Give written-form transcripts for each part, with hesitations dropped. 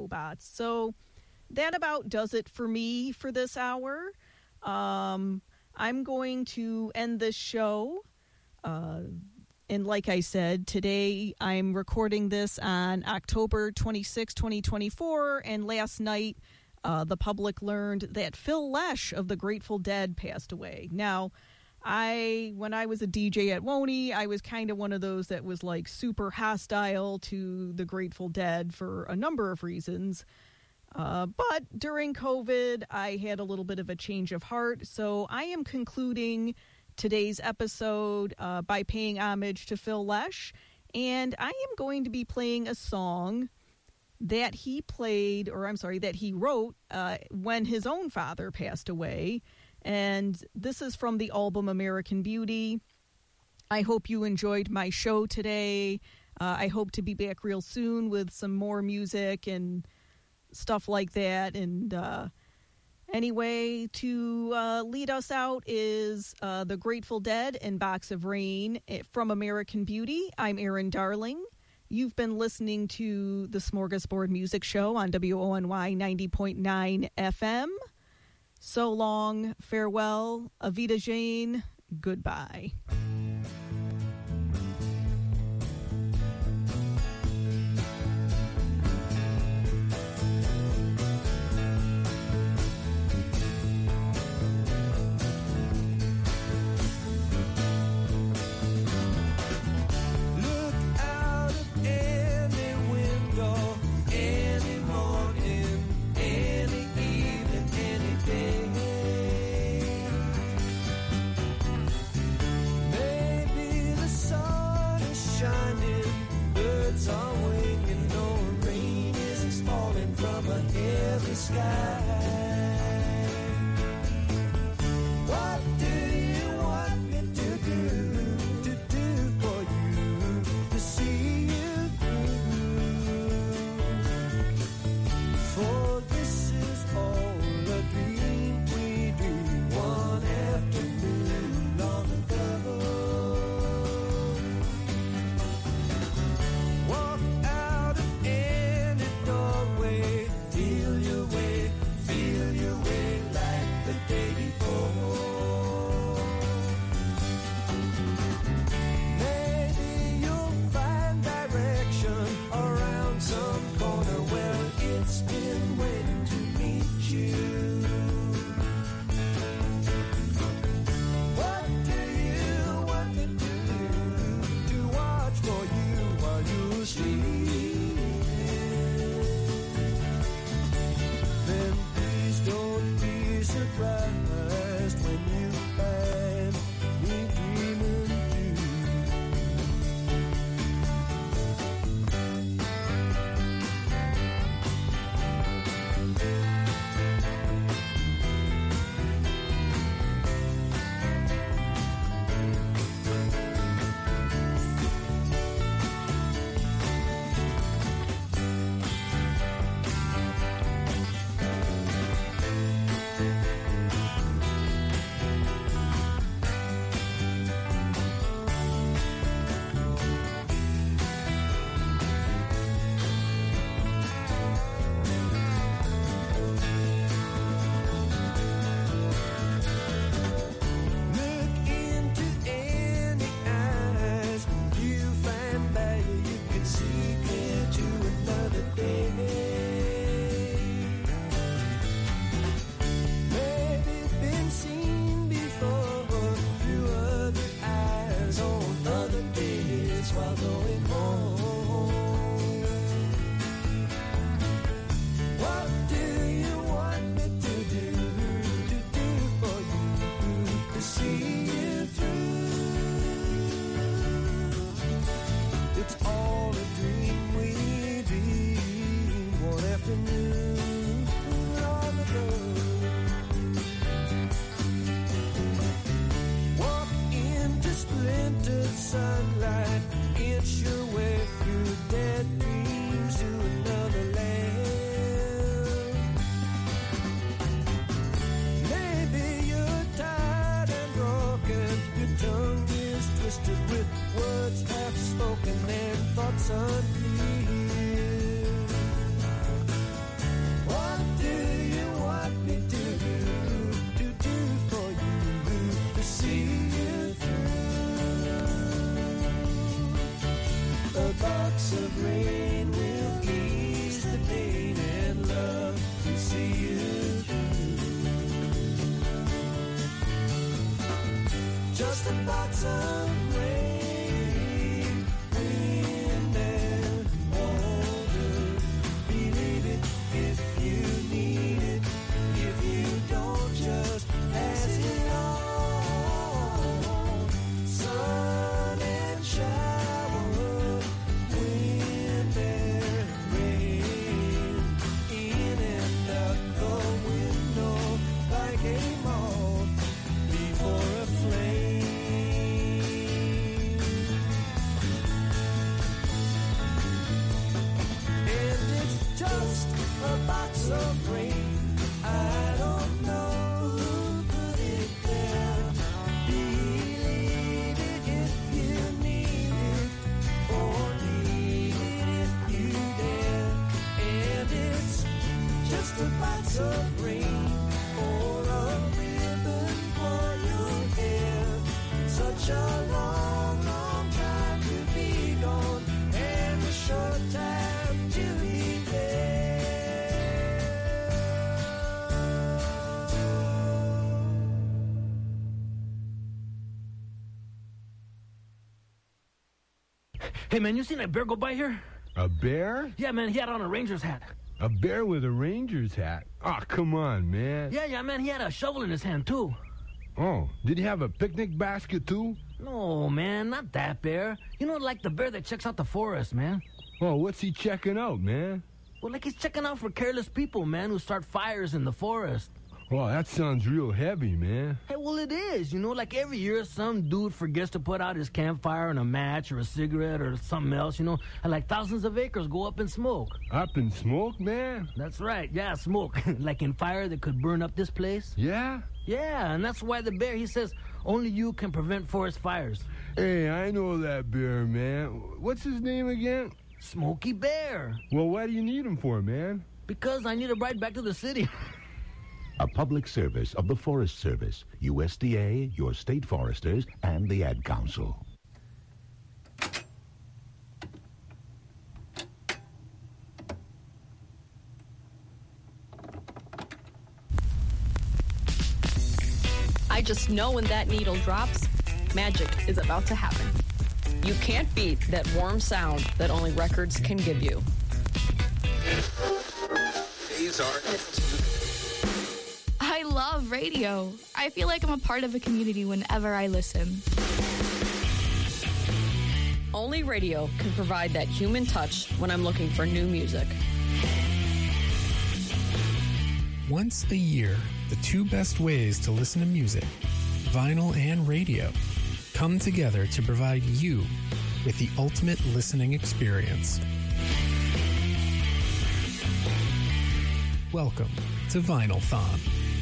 robots. So that about does it for me for this hour. I'm going to end this show. And like I said, today I'm recording this on October 26, 2024. And last night, the public learned that Phil Lesh of the Grateful Dead passed away. Now, when I was a DJ at Woney, I was kind of one of those that was like super hostile to the Grateful Dead for a number of reasons. But during COVID, I had a little bit of a change of heart. So I am concluding today's episode by paying homage to Phil Lesh. And I am going to be playing a song that he wrote when his own father passed away. And this is from the album American Beauty. I hope you enjoyed my show today. I hope to be back real soon with some more music and stuff like that. And anyway, to lead us out is the Grateful Dead and Box of Rain from American Beauty. I'm Erin Darling. You've been listening to the Smorgasbord Music Show on WONY 90.9 FM. So long, farewell, Avita Jane, goodbye. rain will ease the pain and love will see you through. Just a box of rain, wind and water. Believe it if you need it. If you don't, just pass it on. Sun and shower, wind and rain, in and out the window like a moth before a flame. And it's just a box of rain. I don't know who put it there. Believe it if you need it, or leave it if you dare. And it's just a box of rain, or a ribbon for your hair. Such a long, long time to be gone, and a short time to be there. Hey, man, you seen that bear go by here? A bear? Yeah, man, he had on a Ranger's hat. A bear with a Ranger's hat? Oh, come on, man. Yeah, man, he had a shovel in his hand, too. Oh, did he have a picnic basket, too? No, man, not that bear. You know, like the bear that checks out the forest, man. Oh, what's he checking out, man? Well, like he's checking out for careless people, man, who start fires in the forest. Oh, that sounds real heavy, man. Hey, well, it is. You know, like every year some dude forgets to put out his campfire and a match or a cigarette or something else, you know, and like thousands of acres go up in smoke. Up in smoke, man? That's right, yeah, smoke. Like in fire that could burn up this place. Yeah? Yeah, and that's why the bear, he says, only you can prevent forest fires. Hey, I know that bear, man. What's his name again? Smokey Bear. Well, what do you need him for, man? Because I need a ride back to the city. A public service of the Forest Service, USDA, your state foresters, and the Ad Council. I just know when that needle drops, magic is about to happen. You can't beat that warm sound that only records can give you. These are... I love radio. I feel like I'm a part of a community whenever I listen. Only radio can provide that human touch when I'm looking for new music. Once a year, the two best ways to listen to music, vinyl and radio, come together to provide you with the ultimate listening experience. Welcome to Vinylthon.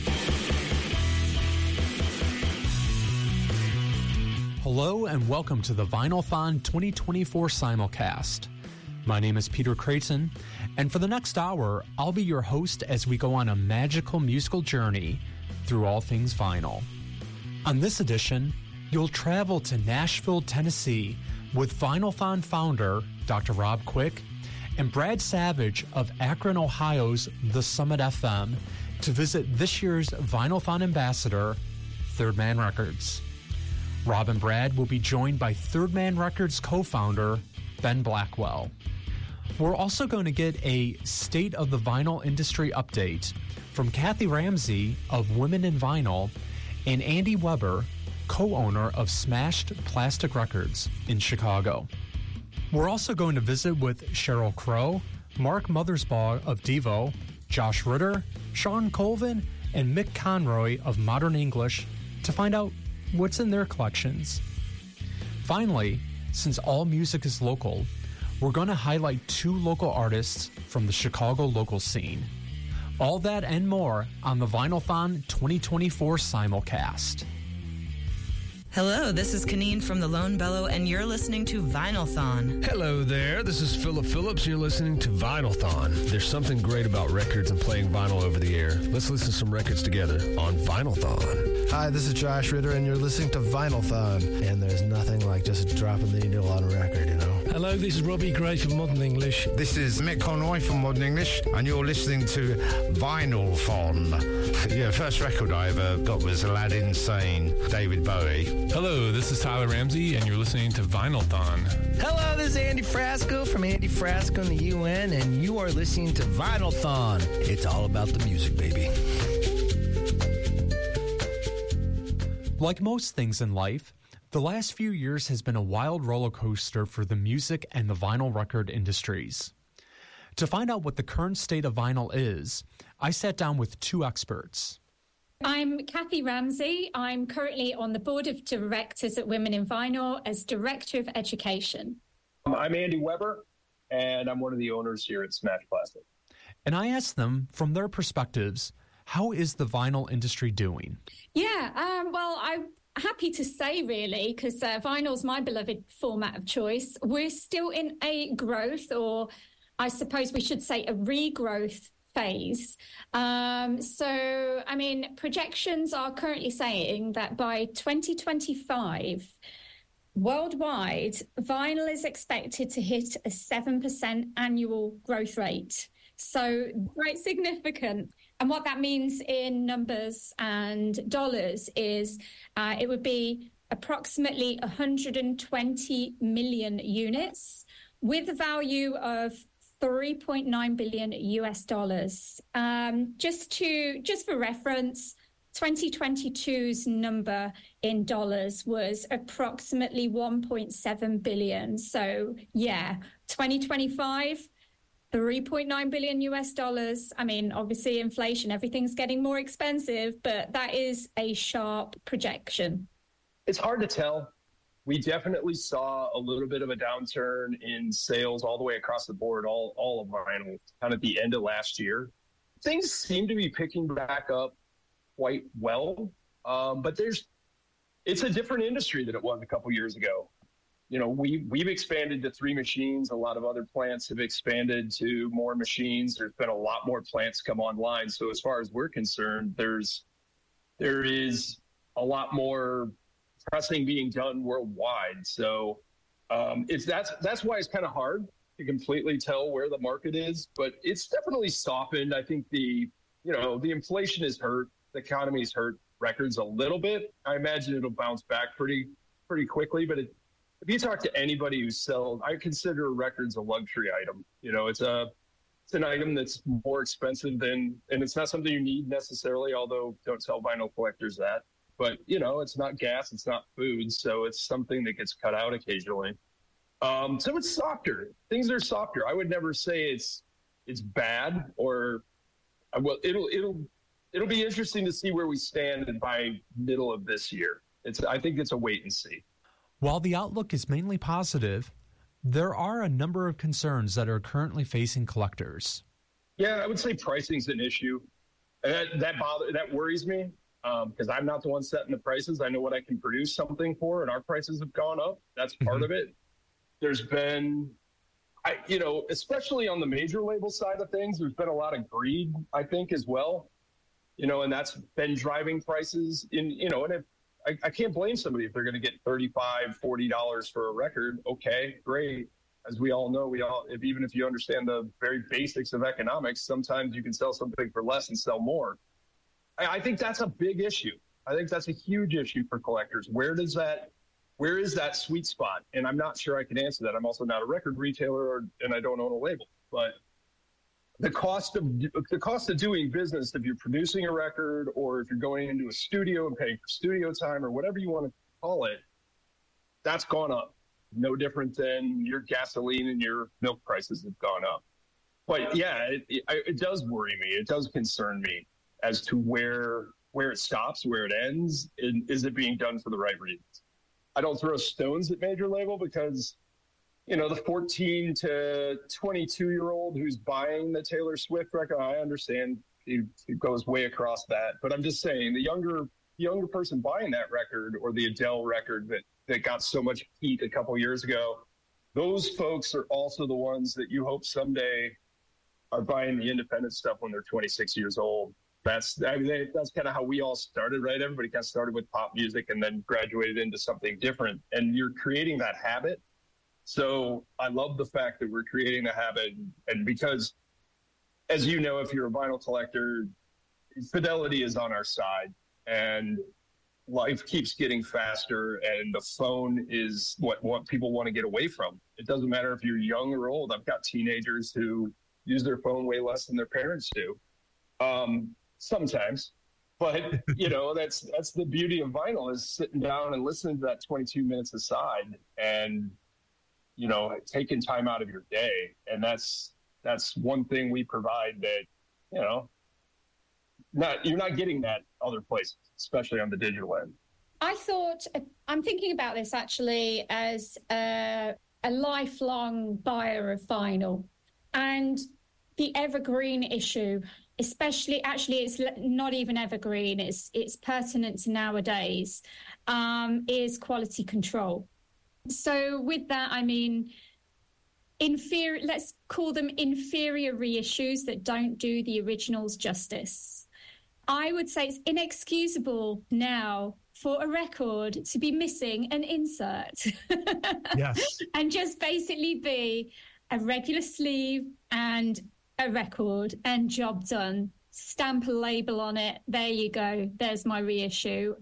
Hello and welcome to the Vinylthon 2024 simulcast. My name is Peter Creighton, and for the next hour, I'll be your host as we go on a magical musical journey through all things vinyl. On this edition, you'll travel to Nashville, Tennessee with Vinylthon founder Dr. Rob Quick and Brad Savage of Akron, Ohio's The Summit FM to visit this year's Vinylthon ambassador, Third Man Records. Rob and Brad will be joined by Third Man Records co-founder Ben Blackwell. We're also going to get a State of the Vinyl Industry update from Kathy Ramsey of Women in Vinyl and Andy Weber, co-owner of Smashed Plastic Records in Chicago. We're also going to visit with Cheryl Crow, Mark Mothersbaugh of Devo, Josh Ritter, Sean Colvin, and Mick Conroy of Modern English to find out what's in their collections. Finally, since all music is local, we're going to highlight two local artists from the Chicago local scene. All that and more on the Vinylthon 2024 simulcast. Hello, this is Kaneen from the Lone Bellow, and you're listening to Vinylthon. Hello there, this is Philip Phillips. You're listening to Vinylthon. There's something great about records and playing vinyl over the air. Let's listen to some records together on Vinylthon. Hi, this is Josh Ritter, and you're listening to Vinylthon. And there's nothing like just dropping the needle on a record, you know? Hello, this is Robbie Gray from Modern English. This is Mick Conroy from Modern English, and you're listening to Vinyl Thon. Yeah, first record I ever got was Aladdin Sane, David Bowie. Hello, this is Tyler Ramsey, and you're listening to Vinyl Thon. Hello, this is Andy Frasco from Andy Frasco and the UN, and you are listening to Vinyl Thon. It's all about the music, baby. Like most things in life, the last few years has been a wild roller coaster for the music and the vinyl record industries. To find out what the current state of vinyl is, I sat down with two experts. I'm Kathy Ramsey. I'm currently on the board of directors at Women in Vinyl as Director of Education. I'm Andy Weber, and I'm one of the owners here at Smash Plastic. And I asked them, from their perspectives, how is the vinyl industry doing? Yeah, well, I'm happy to say, really, because vinyl's my beloved format of choice. We're still in a growth, or I suppose we should say a regrowth phase. So, I mean, projections are currently saying that by 2025, worldwide, vinyl is expected to hit a 7% annual growth rate. So quite significant. And what that means in numbers and dollars is it would be approximately 120 million units with a value of $3.9 billion US dollars. Just for reference, 2022's number in dollars was approximately 1.7 billion. So yeah, 2025, 3.9 billion US dollars. I mean, obviously inflation, everything's getting more expensive, but that is a sharp projection. It's hard to tell. We definitely saw a little bit of a downturn in sales all the way across the board, all of vinyl, kind of at the end of last year. Things seem to be picking back up quite well, but it's a different industry than it was a couple years ago. You know, we've expanded to 3 machines. A lot of other plants have expanded to more machines. There's been a lot more plants come online. So as far as we're concerned, there is a lot more pressing being done worldwide. So that's why it's kind of hard to completely tell where the market is. But it's definitely softened. I think the inflation has hurt. The economy's hurt records a little bit. I imagine it'll bounce back pretty quickly, but if you talk to anybody who sells, I consider records a luxury item. You know, it's an item that's more expensive and it's not something you need necessarily, although don't tell vinyl collectors that. But, you know, it's not gas, it's not food, so it's something that gets cut out occasionally. So it's softer. Things are softer. I would never say it's bad or, well, it'll be interesting to see where we stand by middle of this year. I think it's a wait and see. While the outlook is mainly positive, there are a number of concerns that are currently facing collectors. Yeah, I would say pricing's an issue. That worries me because I'm not the one setting the prices. I know what I can produce something for, and our prices have gone up. That's part of it. There's been, especially on the major label side of things, there's been a lot of greed, I think, as well. You know, and that's been driving prices and if I can't blame somebody if they're going to get $35, $40 for a record. Okay, great. As we all know, even if you understand the very basics of economics, sometimes you can sell something for less and sell more. I think that's a big issue. I think that's a huge issue for collectors. Where is that sweet spot? And I'm not sure I can answer that. I'm also not a record retailer and I don't own a label, but the cost of doing business, if you're producing a record or if you're going into a studio and paying for studio time or whatever you want to call it, that's gone up. No different than your gasoline and your milk prices have gone up. But yeah, it does worry me. It does concern me as to where it stops, where it ends, and is it being done for the right reasons? I don't throw stones at major label because the 14 to 22-year-old who's buying the Taylor Swift record, I understand it goes way across that. But I'm just saying the younger person buying that record or the Adele record that got so much heat a couple years ago, those folks are also the ones that you hope someday are buying the independent stuff when they're 26 years old. That's kind of how we all started, right? Everybody kind of started with pop music and then graduated into something different. And you're creating that habit. So I love the fact that we're creating a habit. And because, as you know, if you're a vinyl collector, fidelity is on our side. And life keeps getting faster, and the phone is what people want to get away from. It doesn't matter if you're young or old. I've got teenagers who use their phone way less than their parents do. Sometimes. But, that's the beauty of vinyl, is sitting down and listening to that 22 minutes aside and, taking time out of your day. And that's one thing we provide that, you're not getting that other places, especially on the digital end. I'm thinking about this actually as a lifelong buyer of vinyl, and the evergreen issue, especially, actually, it's not even evergreen, it's pertinent to nowadays, is quality control. So with that, I mean, let's call them inferior reissues that don't do the originals justice. I would say it's inexcusable now for a record to be missing an insert. Yes. And just basically be a regular sleeve and a record and job done. Stamp a label on it. There you go. There's my reissue.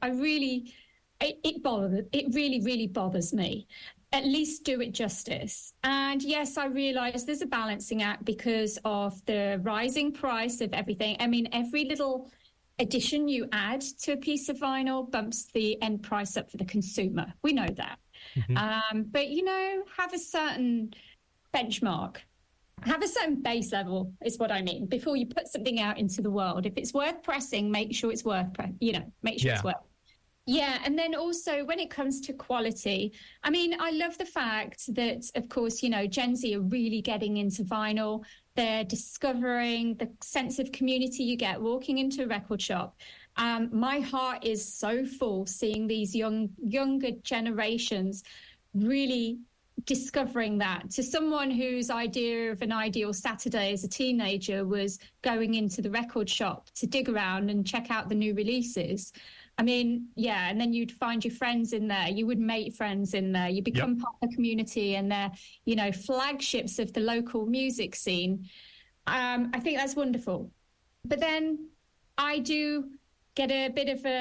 It really, really bothers me. At least do it justice. And yes, I realise there's a balancing act because of the rising price of everything. I mean, every little addition you add to a piece of vinyl bumps the end price up for the consumer. We know that. Mm-hmm. But, have a certain benchmark. Have a certain base level is what I mean before you put something out into the world. If it's worth pressing, make sure it's worth, it's worth. Yeah, and then also when it comes to quality, I mean, I love the fact that, of course, Gen Z are really getting into vinyl. They're discovering the sense of community you get walking into a record shop. My heart is so full seeing these younger generations really discovering that. To someone whose idea of an ideal Saturday as a teenager was going into the record shop to dig around and check out the new releases. I mean, yeah, and then you'd find your friends in there. You would make friends in there. You become part of the community, and they're, flagships of the local music scene. I think that's wonderful. But then I do get a bit of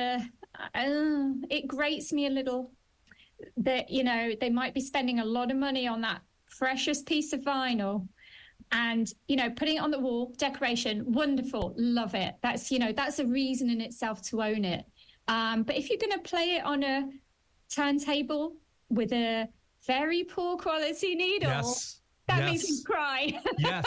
it grates me a little that, they might be spending a lot of money on that precious piece of vinyl. And, putting it on the wall, decoration, wonderful, love it. That's a reason in itself to own it. But if you're going to play it on a turntable with a very poor quality needle, that makes me cry.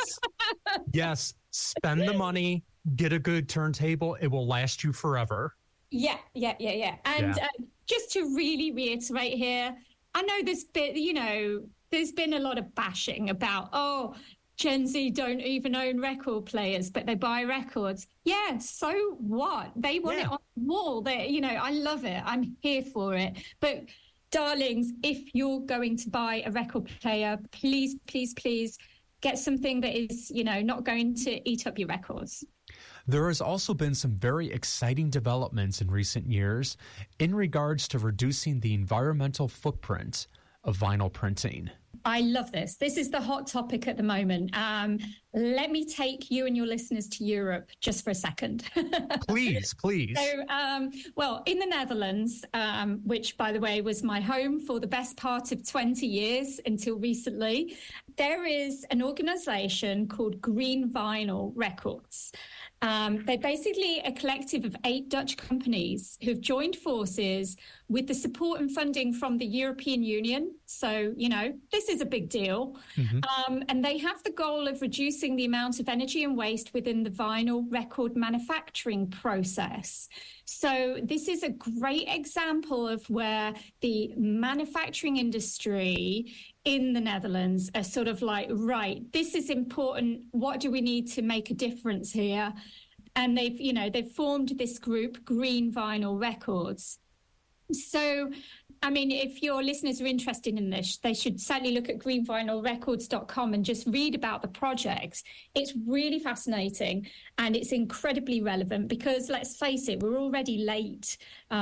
Yes. Spend the money, get a good turntable. It will last you forever. Yeah. And just to really reiterate here, I know there's been a lot of bashing about, Gen Z don't even own record players, but they buy records. Yeah, so what? They want it on the wall. I love it. I'm here for it. But darlings, if you're going to buy a record player, please, please, please get something that is, not going to eat up your records. There has also been some very exciting developments in recent years in regards to reducing the environmental footprint of vinyl printing. I love this. This is the hot topic at the moment. Let me take you and your listeners to Europe just for a second. Please. So, in the Netherlands, which, by the way, was my home for the best part of 20 years until recently, there is an organization called Green Vinyl Records. They're basically a collective of 8 Dutch companies who've joined forces with the support and funding from the European Union. So, this is a big deal. Mm-hmm. And they have the goal of reducing the amount of energy and waste within the vinyl record manufacturing process. So this is a great example of where the manufacturing industry in the Netherlands are sort of like, right, this is important. What do we need to make a difference here? And they've formed this group, Green Vinyl Records. So, I mean, if your listeners are interested in this, they should certainly look at greenvinylrecords.com and just read about the project. It's really fascinating and it's incredibly relevant because, let's face it, we're already late,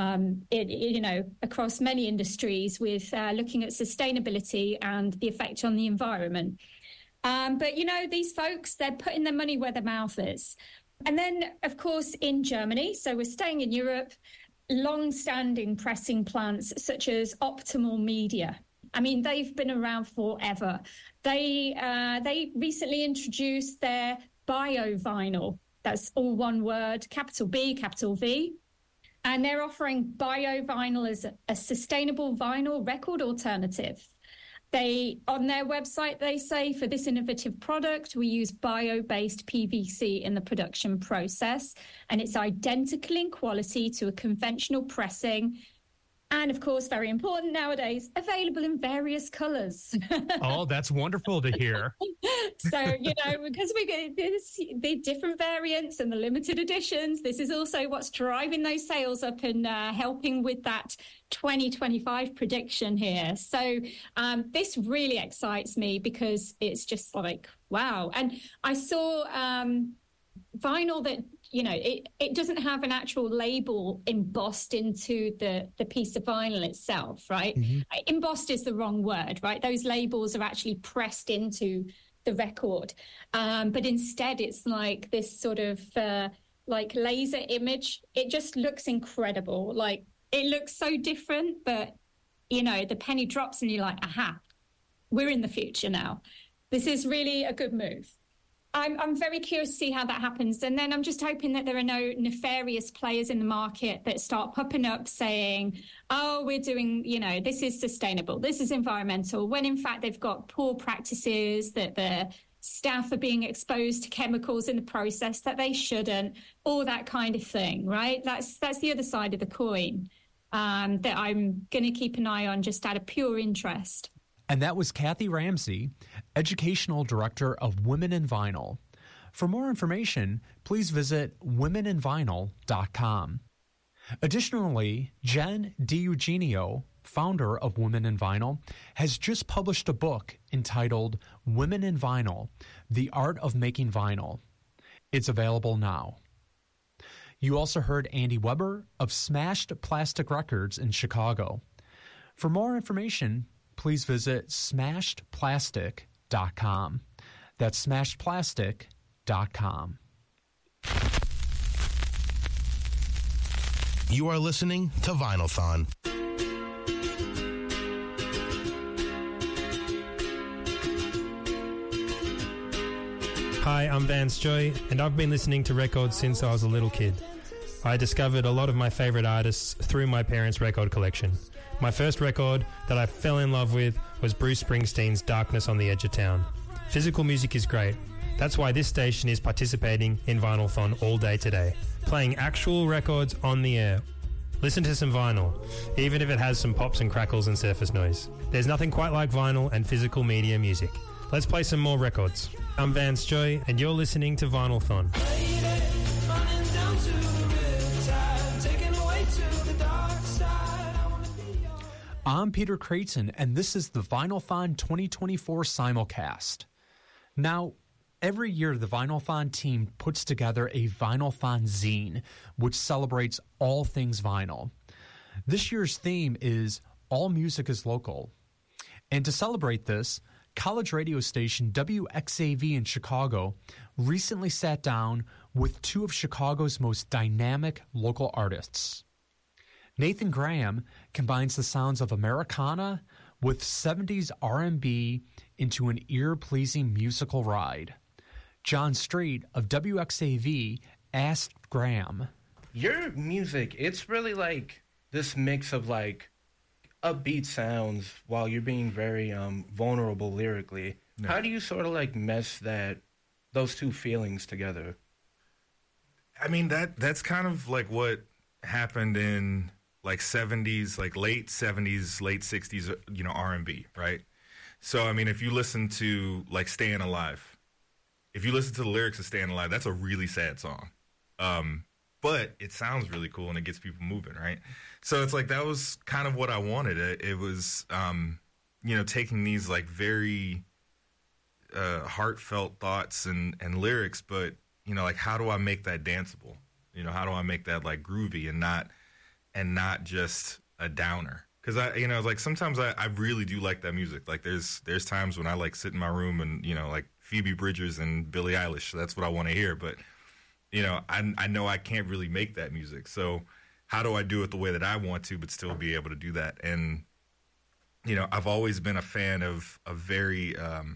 across many industries with looking at sustainability and the effect on the environment. But, these folks, they're putting their money where their mouth is. And then, of course, in Germany, so we're staying in Europe, long-standing pressing plants such as Optimal Media. I mean, they've been around forever. They recently introduced their bio vinyl. That's all one word, capital B, capital V. And they're offering bio vinyl as a sustainable vinyl record alternative. On their website, they say, for this innovative product, we use bio-based PVC in the production process, and it's identical in quality to a conventional pressing. And, of course, very important nowadays, available in various colors. Oh, that's wonderful to hear. So, because we get the different variants and the limited editions, this is also what's driving those sales up and helping with that 2025 prediction here. So this really excites me because it's just like, wow. And I saw vinyl that, it doesn't have an actual label embossed into the piece of vinyl itself, right? Mm-hmm. Embossed is the wrong word, right? Those labels are actually pressed into the record. But instead, it's like this sort of like laser image. It just looks incredible. Like, it looks so different, but, the penny drops and you're like, aha, we're in the future now. This is really a good move. I'm very curious to see how that happens. And then I'm just hoping that there are no nefarious players in the market that start popping up saying, oh, we're doing, this is sustainable, this is environmental, when in fact they've got poor practices, that the staff are being exposed to chemicals in the process that they shouldn't, all that kind of thing, right? That's the other side of the coin that I'm going to keep an eye on just out of pure interest. And that was Kathy Ramsey, Educational Director of Women in Vinyl. For more information, please visit womeninvinyl.com. Additionally, Jen DiEugenio, founder of Women in Vinyl, has just published a book entitled Women in Vinyl, The Art of Making Vinyl. It's available now. You also heard Andy Weber of Smashed Plastic Records in Chicago. For more information, please visit smashedplastic.com. That's smashedplastic.com. You are listening to Vinylthon. Hi, I'm Vance Joy, and I've been listening to records since I was a little kid. I discovered a lot of my favorite artists through my parents' record collection. My first record that I fell in love with was Bruce Springsteen's Darkness on the Edge of Town. Physical music is great. That's why this station is participating in Vinylthon all day today, playing actual records on the air. Listen to some vinyl, even if it has some pops and crackles and surface noise. There's nothing quite like vinyl and physical media music. Let's play some more records. I'm Vance Joy, and you're listening to Vinylthon. I'm Peter Creighton, and this is the Vinylthon 2024 simulcast. Now, every year the Vinylthon team puts together a Vinylthon zine, which celebrates all things vinyl. This year's theme is All Music is Local. And to celebrate this, college radio station WXAV in Chicago recently sat down with two of Chicago's most dynamic local artists. Nathan Graham combines the sounds of Americana with 70s R&B into an ear-pleasing musical ride. John Street of WXAV asked Graham, your music, it's really like this mix of like upbeat sounds while you're being very vulnerable lyrically. Yeah. How do you sort of like mesh those two feelings together? I mean, that's kind of like what happened in like 70s, like late 70s, late 60s, R&B, right? So, I mean, if you listen to like Staying Alive, if you listen to the lyrics of Staying Alive, that's a really sad song. but it sounds really cool and it gets people moving, right? So it's like that was kind of what I wanted. It was, taking these like very heartfelt thoughts and lyrics, but like how do I make that danceable? How do I make that like groovy and not just a downer? Because like sometimes I really do like that music. Like there's times when I like sit in my room and like Phoebe Bridgers and Billie Eilish. So that's what I want to hear. But I know I can't really make that music. So how do I do it the way that I want to, but still be able to do that? And I've always been a fan of a very.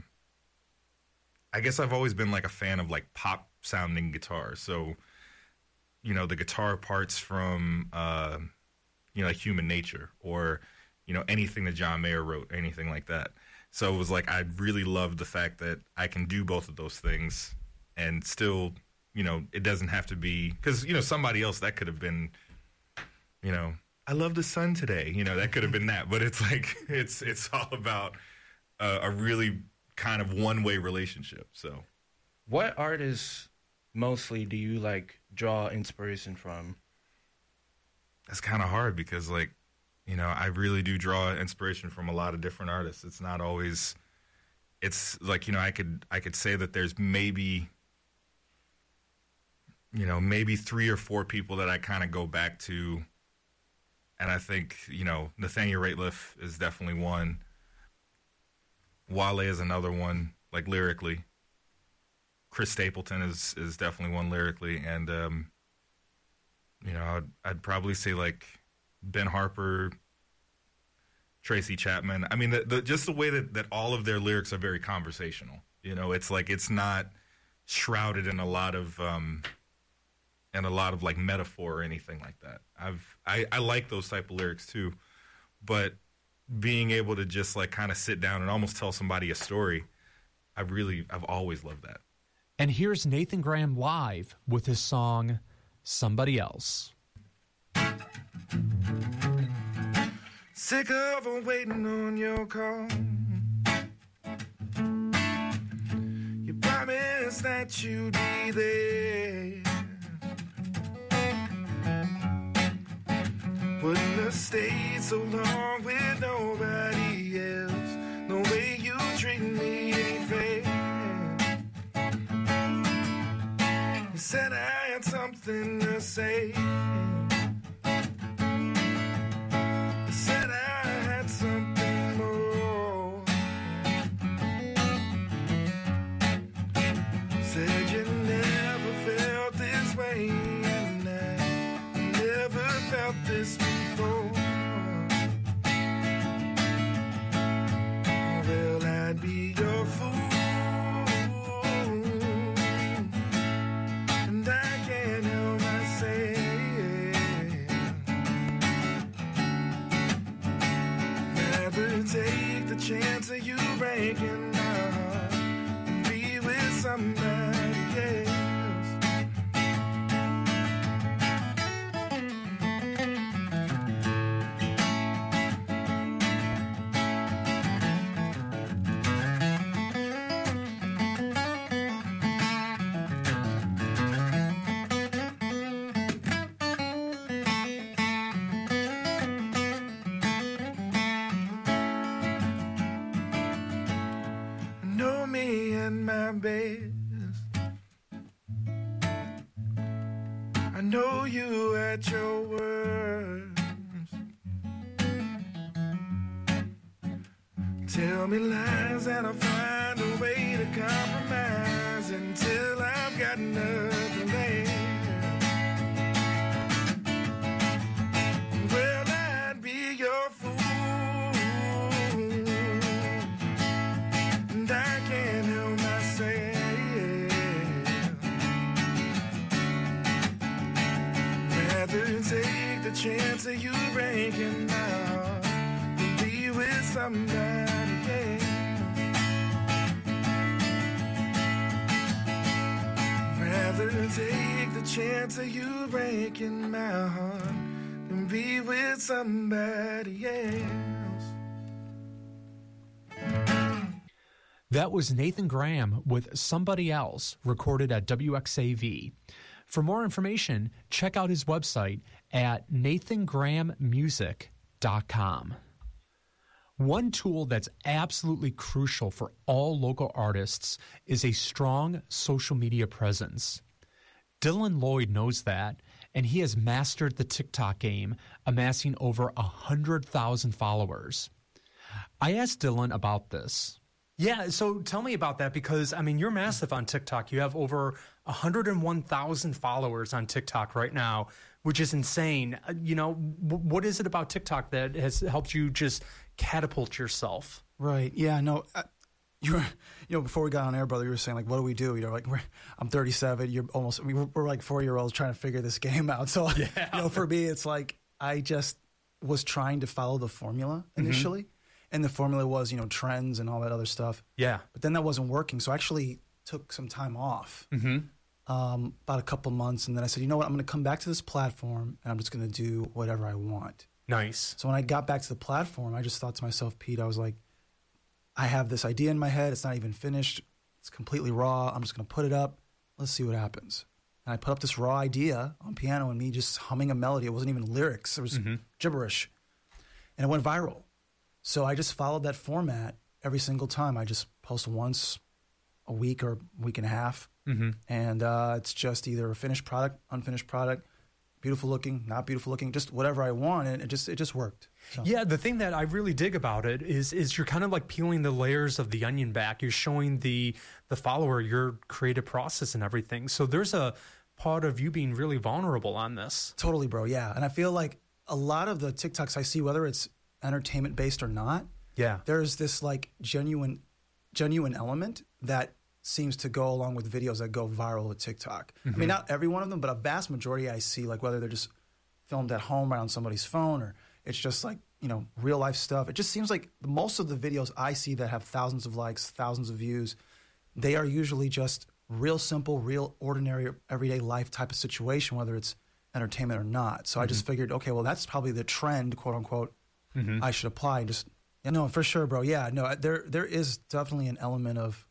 I guess I've always been like a fan of like pop sounding guitars. So the guitar parts from. Like Human Nature or, anything that John Mayer wrote, anything like that. So it was like, I really loved the fact that I can do both of those things and still, it doesn't have to be, because, somebody else that could have been, I love the sun today, that could have been that. But it's like, it's all about a really kind of one-way relationship. So what artists mostly do you like draw inspiration from? That's kind of hard because, like, I really do draw inspiration from a lot of different artists. It's not always, it's like, I could say that there's maybe 3 or 4 people that I kind of go back to. And I think, Nathaniel Rateliff is definitely one. Wale is another one, like lyrically. Chris Stapleton is definitely one lyrically. And, I'd probably say like Ben Harper, Tracy Chapman. I mean, just the way that all of their lyrics are very conversational. It's like it's not shrouded in a lot of like metaphor or anything like that. I like those type of lyrics too, but being able to just like kind of sit down and almost tell somebody a story, I've always loved that. And here's Nathan Graham live with his song Somebody Else. Sick of waiting on your call. You promised that you'd be there. Wouldn't have stayed so long with nobody else. The way you treat me ain't fair. You said I had something to say. You said I had something more. Said you never felt this way, and I never felt this before. Well, I'd be your fool. Take the chance of you breaking my heart and be with somebody else. I know you at your worst. Tell me lies and I'll find a way to compromise until I've got nothing left. Well, I'd be your fool, and I can't help myself. Rather take the chance of you breaking my heart than be with somebody else. Rather take the chance of you breaking my heart than be with somebody else. That was Nathan Graham with Somebody Else, recorded at WXAV. For more information, check out his website at nathangrahammusic.com. One tool that's absolutely crucial for all local artists is a strong social media presence. Dylan Lloyd knows that, and he has mastered the TikTok game, amassing over 100,000 followers. I asked Dylan about this. Yeah, so tell me about that, because, I mean, you're massive on TikTok. You have over 101,000 followers on TikTok right now, which is insane. You know, what is it about TikTok that has helped you just catapult yourself? Right, yeah, no, before we got on air, brother, you were saying, like, what do we do? You know, like, I'm 37, you're almost, I mean, we're like 4-year-olds trying to figure this game out. So, you know, for me, it's like, I just was trying to follow the formula initially. Mm-hmm. And the formula was, you know, trends and all that other stuff. Yeah. But then that wasn't working. So I actually took some time off, about a couple months. And then I said, you know what, I'm going to come back to this platform and I'm just going to do whatever I want. Nice. So when I got back to the platform, I just thought to myself, Pete, I was like, I have this idea in my head. It's not even finished. It's completely raw. I'm just going to put it up. Let's see what happens. And I put up this raw idea on piano and me just humming a melody. It wasn't even lyrics. It was gibberish. And it went viral. So I just followed that format every single time. I just post once a week or week and a half. And it's just either a finished product, unfinished product, beautiful looking, not beautiful looking, just whatever I want. And it just worked. So. Yeah, the thing that I really dig about it is you're kind of like peeling the layers of the onion back. You're showing the follower your creative process and everything. So there's a part of you being really vulnerable on this. Totally, bro. Yeah. And I feel like a lot of the TikToks I see, whether it's entertainment based or not, there's this like genuine element that seems to go along with videos that go viral with TikTok. I mean, not every one of them, but a vast majority I see, like whether they're just filmed at home right on somebody's phone or it's just like, you know, real life stuff. It just seems like most of the videos I see that have thousands of likes, thousands of views, they are usually just real simple, real ordinary, everyday life type of situation, whether it's entertainment or not. So I just figured, okay, well, that's probably the trend, quote unquote, I should apply. And just, no, for sure, bro. Yeah, no, there is definitely an element of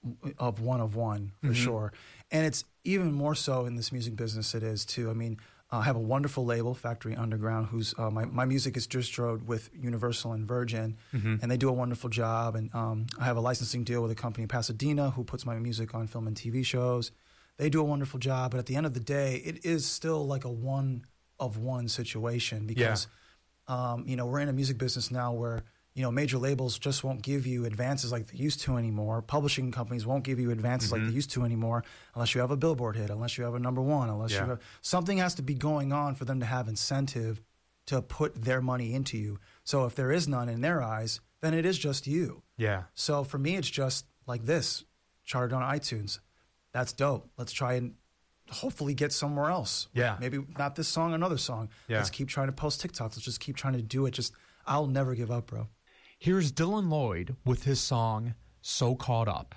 one for sure. And it's even more so in this music business it is too. I mean, I have a wonderful label, Factory Underground, who's my music is distroed with Universal and Virgin, and they do a wonderful job. And I have a licensing deal with a company in Pasadena who puts my music on film and TV shows. They do a wonderful job, but at the end of the day, it is still like a one-of-one situation because, you know, we're in a music business now where, you know, major labels just won't give you advances like they used to anymore. Publishing companies won't give you advances like they used to anymore unless you have a Billboard hit, unless you have a #1, unless you have... Something has to be going on for them to have incentive to put their money into you. So if there is none in their eyes, then it is just you. Yeah. So for me, it's just like this, charted on iTunes. That's dope. Let's try and hopefully get somewhere else. Yeah. Maybe not this song, another song. Yeah. Let's keep trying to post TikToks. Let's just keep trying to do it. I'll never give up, bro. Here's Dylan Lloyd with his song, So Caught Up.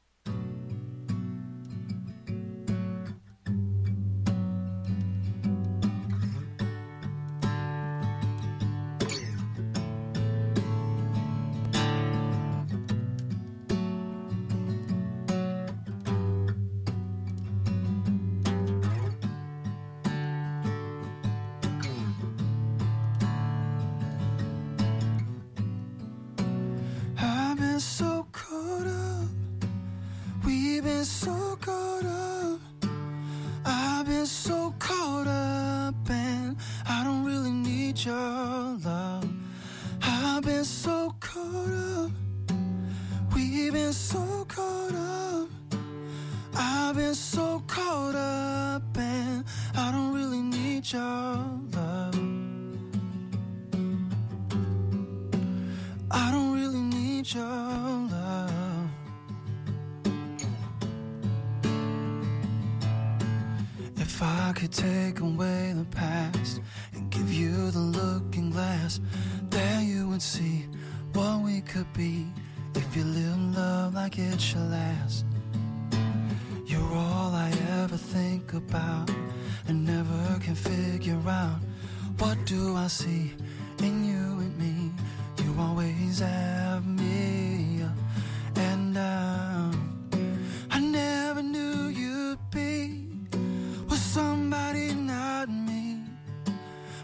If I could take away the past and give you the looking glass, there you would see what we could be if you live love like it should last. You're all I ever think about and never can figure out. What do I see in you and me? You always have me up and down. I never knew you'd be with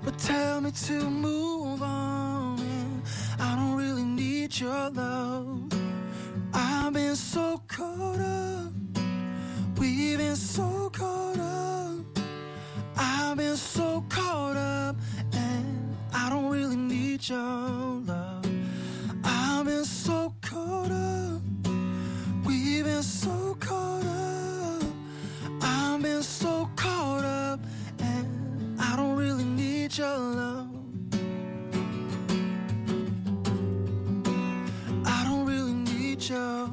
but tell me to move on. And I don't really need your love. I've been so caught up. We've been so caught up. I've been so caught up, and I don't really need your love. I've been so caught up. We've been so caught up. I've been so caught up, and I don't really need your love. I don't really need your love.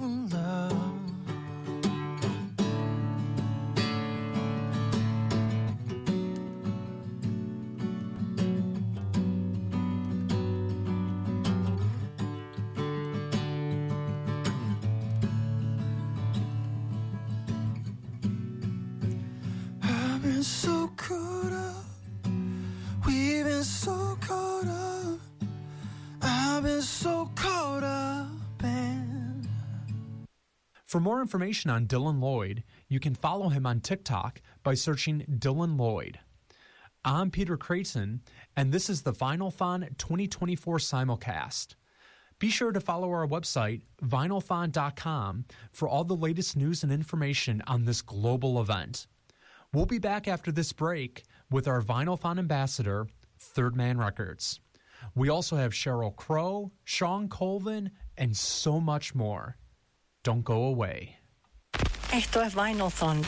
So caught up, we've been so caught up, I've been so caught up. And For more information on Dylan Lloyd, you can follow him on TikTok by searching Dylan Lloyd. I'm Peter Creighton, and this is the VinylThon 2024 simulcast. Be sure to follow our website, vinylthon.com, for all the latest news and information on this global event. We'll be back after this break with our VinylThon ambassador, Third Man Records. We also have Sheryl Crow, Sean Colvin, and so much more. Don't go away. Esto es VinylThon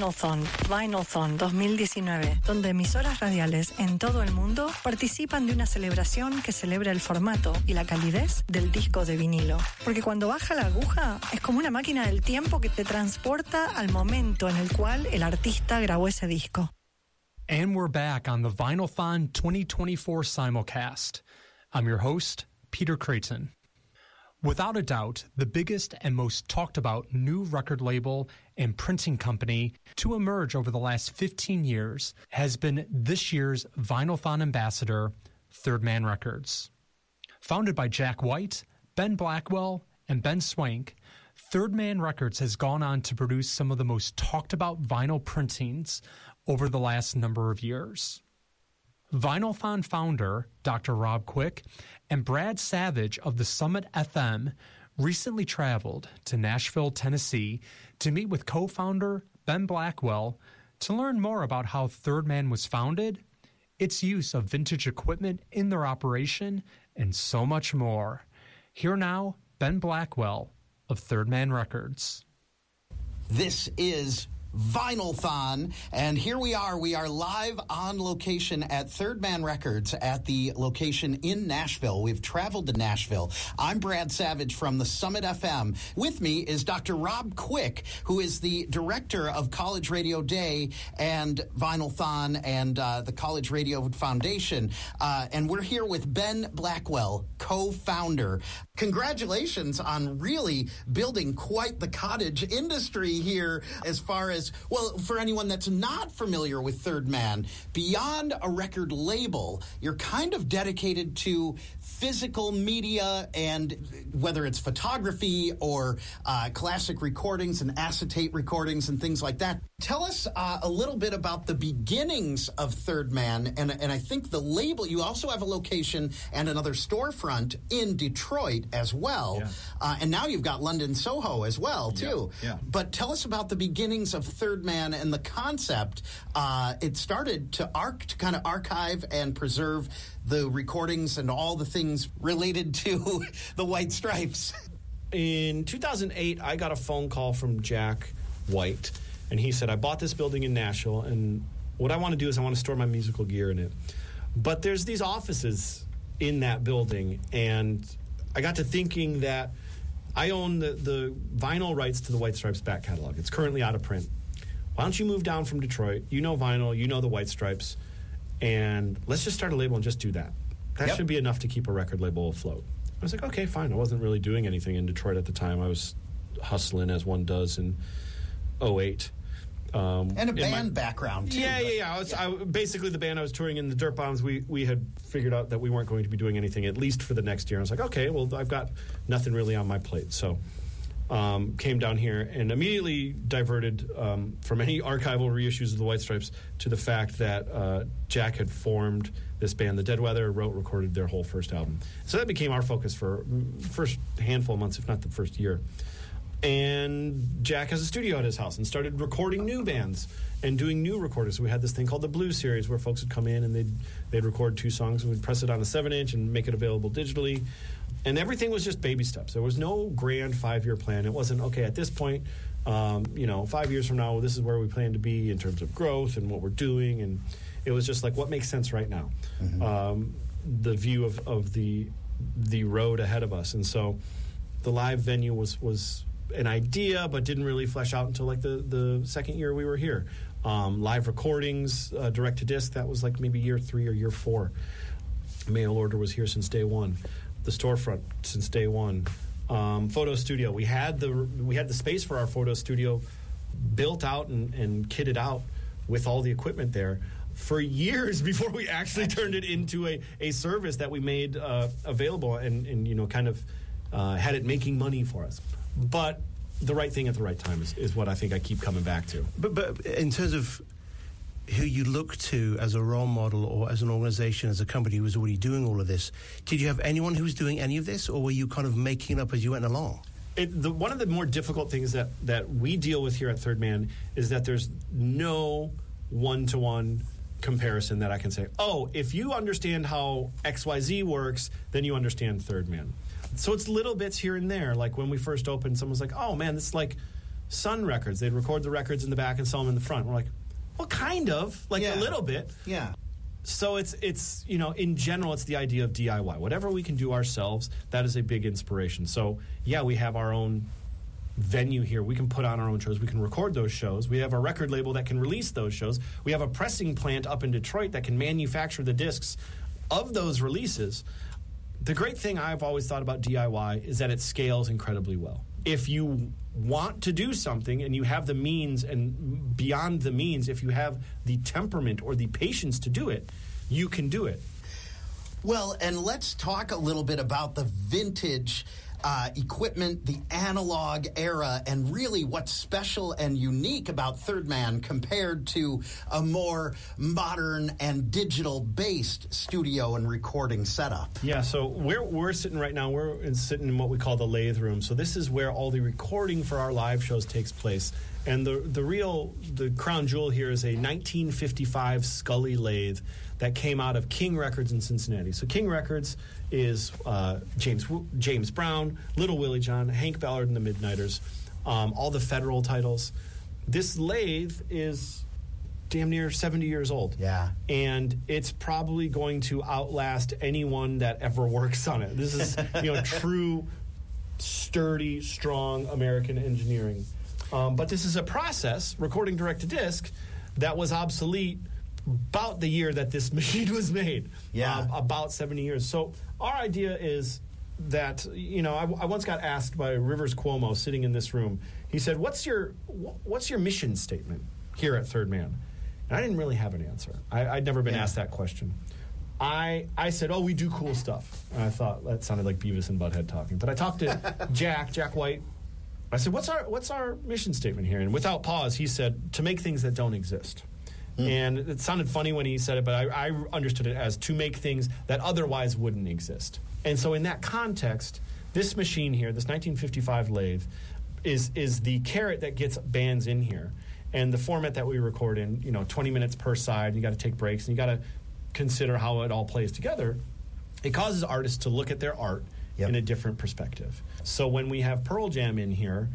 2019, donde emisoras radiales en todo el mundo participan de una celebración que celebra el formato y la calidez del disco de vinilo. Porque cuando baja la aguja es como una máquina del tiempo que te transporta al momento en el cual el artista grabó ese disco. And we're back on the VinylThon 2024 simulcast. I'm your host, Peter Creighton. Without a doubt, the biggest and most talked about new record label and printing company to emerge over the last 15 years has been this year's VinylThon ambassador, Third Man Records. Founded by Jack White, Ben Blackwell, and Ben Swank, Third Man Records has gone on to produce some of the most talked about vinyl printings over the last number of years. VinylThon founder Dr. Rob Quick and Brad Savage of the Summit FM recently traveled to Nashville, Tennessee to meet with co-founder Ben Blackwell to learn more about how Third Man was founded, its use of vintage equipment in their operation, and so much more. Here now, Ben Blackwell of Third Man Records. This is VinylThon, and here we are. We are live on location at Third Man Records at the location in Nashville. We've traveled to Nashville. I'm Brad Savage from the Summit FM. With me is Dr. Rob Quick, who is the director of College Radio Day and VinylThon and the College Radio Foundation. And we're here with Ben Blackwell, co-founder. Congratulations on really building quite the cottage industry here as far as, well, for anyone that's not familiar with Third Man, beyond a record label, you're kind of dedicated to physical media, and whether it's photography or classic recordings and acetate recordings and things like that. Tell us a little bit about the beginnings of Third Man, and I think the label, you also have a location and another storefront in Detroit as well, and now you've got London Soho as well, too. Yeah. But tell us about the beginnings of Third Man and the concept. It started to kind of archive and preserve the recordings and all the things related to the White Stripes. In 2008, I got a phone call from Jack White, and he said, I bought this building in Nashville, and what I want to do is I want to store my musical gear in it. But there's these offices in that building, and I got to thinking that I own the vinyl rights to the White Stripes back catalog. It's currently out of print. Why don't you move down from Detroit? You know vinyl, you know the White Stripes, and let's just start a label and just do that. That should be enough to keep a record label afloat. I was like, okay, fine. I wasn't really doing anything in Detroit at the time. I was hustling as one does in 2008. And a band background, too. Yeah. Basically, the band I was touring in, the Dirt Bombs, we had figured out that we weren't going to be doing anything, at least for the next year. I was like, okay, well, I've got nothing really on my plate. So came down here and immediately diverted from any archival reissues of the White Stripes to the fact that Jack had formed this band, The Dead Weather, recorded their whole first album. So that became our focus for the first handful of months, if not the first year. And Jack has a studio at his house and started recording new bands and doing new recordings. We had this thing called the Blue Series where folks would come in and they'd record 2 songs and we'd press it on a 7-inch and make it available digitally. And everything was just baby steps. There was no grand 5-year plan. It wasn't, okay, at this point, 5 years from now, this is where we plan to be in terms of growth and what we're doing. And it was just like, what makes sense right now? Mm-hmm. The view of the road ahead of us. And so the live venue was an idea, but didn't really flesh out until like the second year we were here. Live recordings, direct to disc, that was like maybe year 3 or year 4. Mail order was here since day one. The storefront since day one. Photo studio. We had the space for our photo studio built out and kitted out with all the equipment there for years before we actually turned it into a service that we made available and kind of had it making money for us. But the right thing at the right time is what I think I keep coming back to. But in terms of who you look to as a role model or as an organization, as a company who was already doing all of this, did you have anyone who was doing any of this, or were you kind of making it up as you went along? One of the more difficult things that we deal with here at Third Man is that there's no one-to-one comparison that I can say, oh, if you understand how XYZ works, then you understand Third Man. So it's little bits here and there. Like when we first opened, someone was like, oh, man, this is like Sun Records. They'd record the records in the back and sell them in the front. We're like, well, kind of, like a little bit. Yeah. So it's in general, it's the idea of DIY. Whatever we can do ourselves, that is a big inspiration. So, yeah, we have our own venue here. We can put on our own shows. We can record those shows. We have a record label that can release those shows. We have a pressing plant up in Detroit that can manufacture the discs of those releases. The great thing I've always thought about DIY is that it scales incredibly well. If you want to do something and you have the means, and beyond the means, if you have the temperament or the patience to do it, you can do it. Well, and let's talk a little bit about the vintage equipment, the analog era, and really what's special and unique about Third Man compared to a more modern and digital-based studio and recording setup. Yeah, so we're sitting right now, we're sitting in what we call the lathe room. So this is where all the recording for our live shows takes place. And the crown jewel here is a 1955 Scully lathe that came out of King Records in Cincinnati. So King Records is James Brown, Little Willie John, Hank Ballard and the Midnighters, all the Federal titles. This lathe is damn near 70 years old. Yeah. And it's probably going to outlast anyone that ever works on it. This is, true, sturdy, strong American engineering. But this is a process, recording direct-to-disc, that was obsolete about the year that this machine was made. Yeah. About 70 years. So our idea is that, I once got asked by Rivers Cuomo sitting in this room. He said, what's your mission statement here at Third Man? And I didn't really have an answer. I'd never been asked that question. I said, we do cool stuff. And I thought that sounded like Beavis and Butthead talking. But I talked to Jack White. I said, what's our mission statement here? And without pause, he said, to make things that don't exist. And it sounded funny when he said it, but I understood it as to make things that otherwise wouldn't exist. And so in that context, this machine here, this 1955 lathe, is the carrot that gets bands in here. And the format that we record in, 20 minutes per side, and you got to take breaks, and you got to consider how it all plays together. It causes artists to look at their art in a different perspective. So when we have Pearl Jam in here,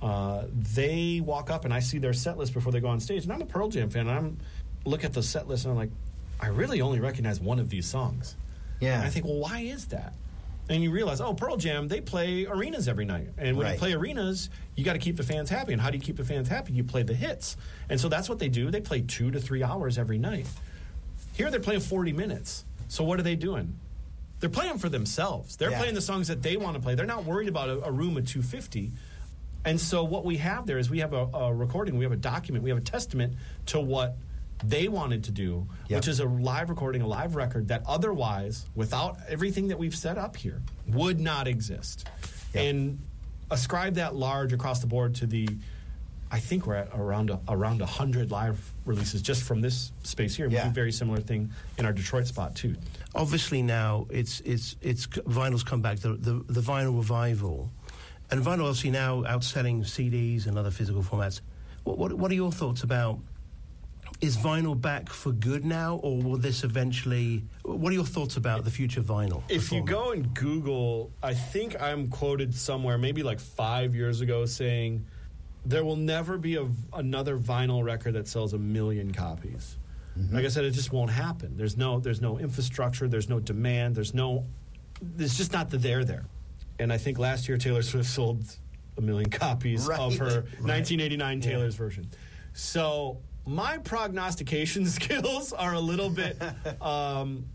they walk up and I see their set list before they go on stage. And I'm a Pearl Jam fan, and I'm look at the set list and I'm like, I really only recognize one of these songs. Yeah. And I think, well, why is that? And you realize, Pearl Jam, they play arenas every night. And when you play arenas, you got to keep the fans happy. And how do you keep the fans happy? You play the hits. And so that's what they do. They play 2 to 3 hours every night. Here they're playing 40 minutes. So what are they doing? They're playing for themselves. They're playing the songs that they want to play. They're not worried about a room of 250. And so what we have there is we have a recording, we have a document, we have a testament to what they wanted to do, which is a live recording, a live record that otherwise, without everything that we've set up here, would not exist. And ascribe that large across the board to the, I think we're at around 100 live releases just from this space here. We do a very similar thing in our Detroit spot too. Obviously now it's vinyl's come back, the vinyl revival, and vinyl obviously now outselling CDs and other physical formats. What are your thoughts about? Is vinyl back for good now, or will this eventually... What are your thoughts about the future of vinyl? If you go and Google, I think I'm quoted somewhere, maybe like 5 years ago, saying there will never be another vinyl record that sells 1 million copies. Mm-hmm. Like I said, it just won't happen. There's no infrastructure, there's no demand, there's just not the there. And I think last year Taylor Swift sold 1 million copies of her 1989 Taylor's version. So... my prognostication skills are a little bit, I'm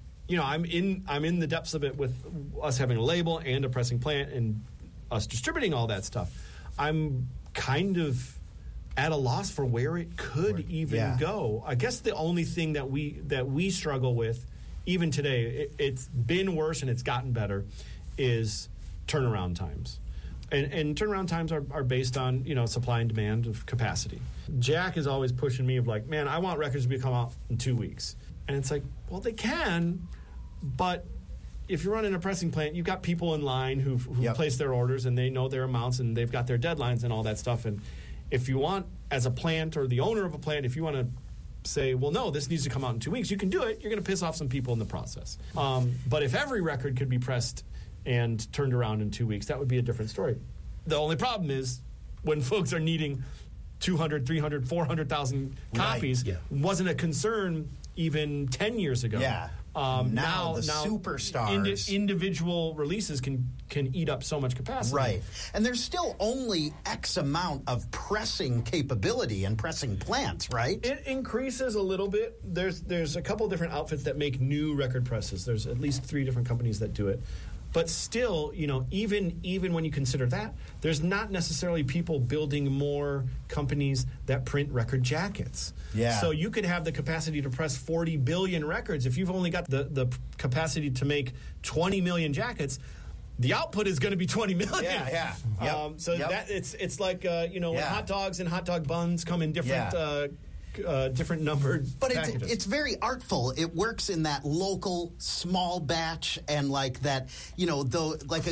in the depths of it with us having a label and a pressing plant and us distributing all that stuff. I'm kind of at a loss for where it could even go. I guess the only thing that we struggle with, even today, it's been worse and it's gotten better, is turnaround times. And turnaround times are based on, supply and demand of capacity. Jack is always pushing me of like, man, I want records to come out in 2 weeks. And it's like, well, they can, but if you're running a pressing plant, you've got people in line who've placed their orders and they know their amounts and they've got their deadlines and all that stuff. And if you want, as a plant or the owner of a plant, if you want to say, well, no, this needs to come out in 2 weeks, you can do it. You're going to piss off some people in the process. But if every record could be pressed and turned around in 2 weeks, that would be a different story. The only problem is when folks are needing 200, 300, 400,000 copies, wasn't a concern even 10 years ago. Yeah. Now superstars. Individual releases can eat up so much capacity. Right. And there's still only X amount of pressing capability and pressing plants, right? It increases a little bit. There's a couple different outfits that make new record presses. There's at least 3 different companies that do it. But still, even when you consider that, there's not necessarily people building more companies that print record jackets. Yeah. So you could have the capacity to press 40 billion records. If you've only got the capacity to make 20 million jackets, the output is going to be 20 million. Yeah. That it's like when hot dogs and hot dog buns come in different. Different numbered packages. It's very artful. It works in that local small batch and like that, like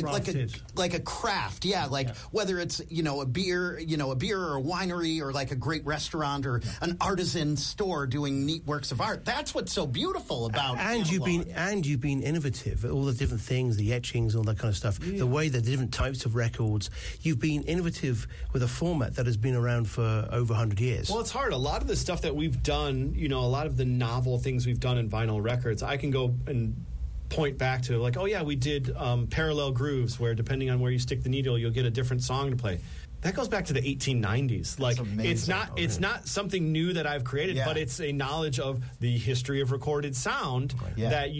a craft. Whether it's a beer or a winery or like a great restaurant or an artisan store doing neat works of art. That's what's so beautiful about you've been innovative. All the different things, the etchings, all that kind of stuff. Yeah. The way the different types of records. You've been innovative with a format that has been around for over 100 years. Well, it's hard. A lot of the stuff that we've done, a lot of the novel things we've done in vinyl records, I can go and point back to like, we did parallel grooves where depending on where you stick the needle, you'll get a different song to play. That goes back to the 1890s. Like it's not something new that I've created, but it's a knowledge of the history of recorded sound that